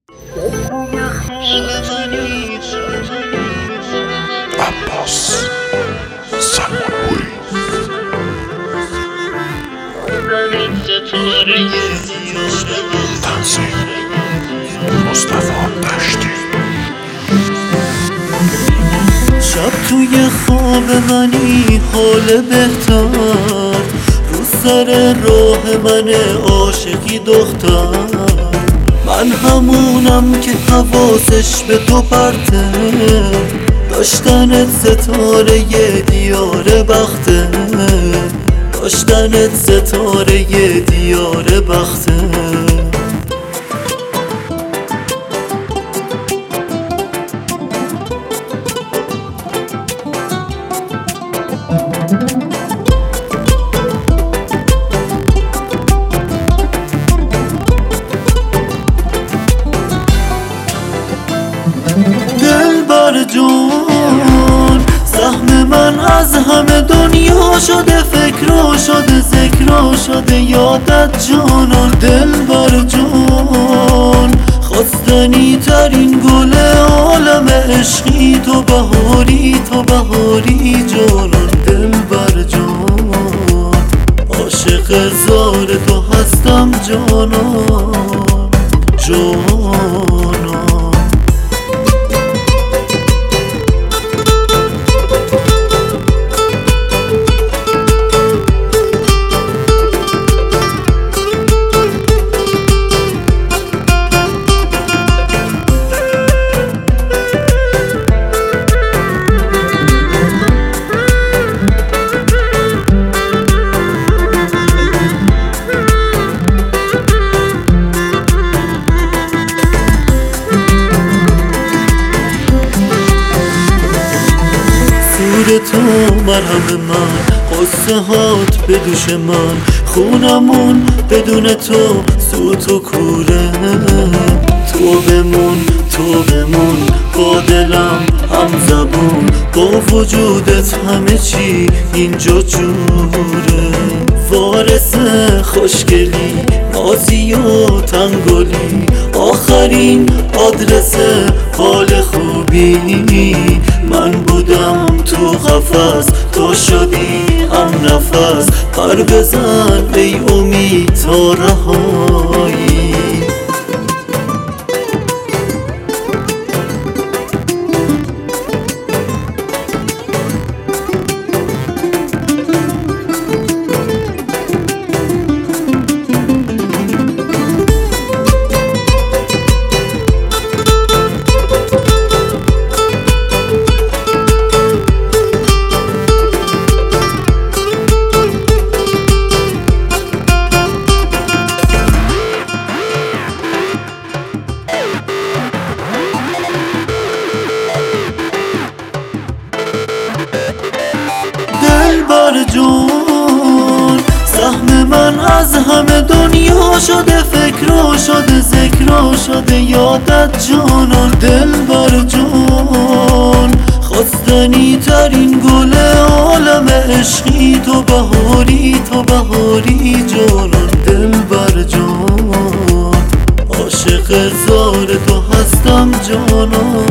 عباس سلمان‌پوری تنظیم مصطفی دشتی. شب توی خواب منی حال بهتر، رو سر راه من عاشقی دختر. من همونم که حواسش به تو پرته، داشتنت ستاره دیار بخته، داشتنت ستاره دیار بخته. دلبر جون سهم من از همه دنیا شده، فکر شده، ذکر شده، یادت جانان. دلبر جون خواستنی ترین گل عالم عشقی، تو بهاری، تو بهاری جانان. دلبر جون عاشق زار تو هستم جانان، جانان. تو مرهم من، قصه هات به دوش من، خونمون بدون تو سوت و کوره. تو بمون، تو بمون، با دلم هم زبون، با وجودت همه چی اینجا جوره. وارث خوشگلی، نازی و تنگلی، آخرین آدرس حال خوبی. من بودم تو قفس، تو شدی هم نفس، پر بزن ای امید تا رهایی. دلبر جون سهم من از همه دنیا شده، فکر شده، ذکر شده، یادت جانان. دلبر جون خواستنی ترین گل عالم عشقی، تو بهاری، تو بهاری جانان. دلبر جون عاشق زار تو هستم جانان.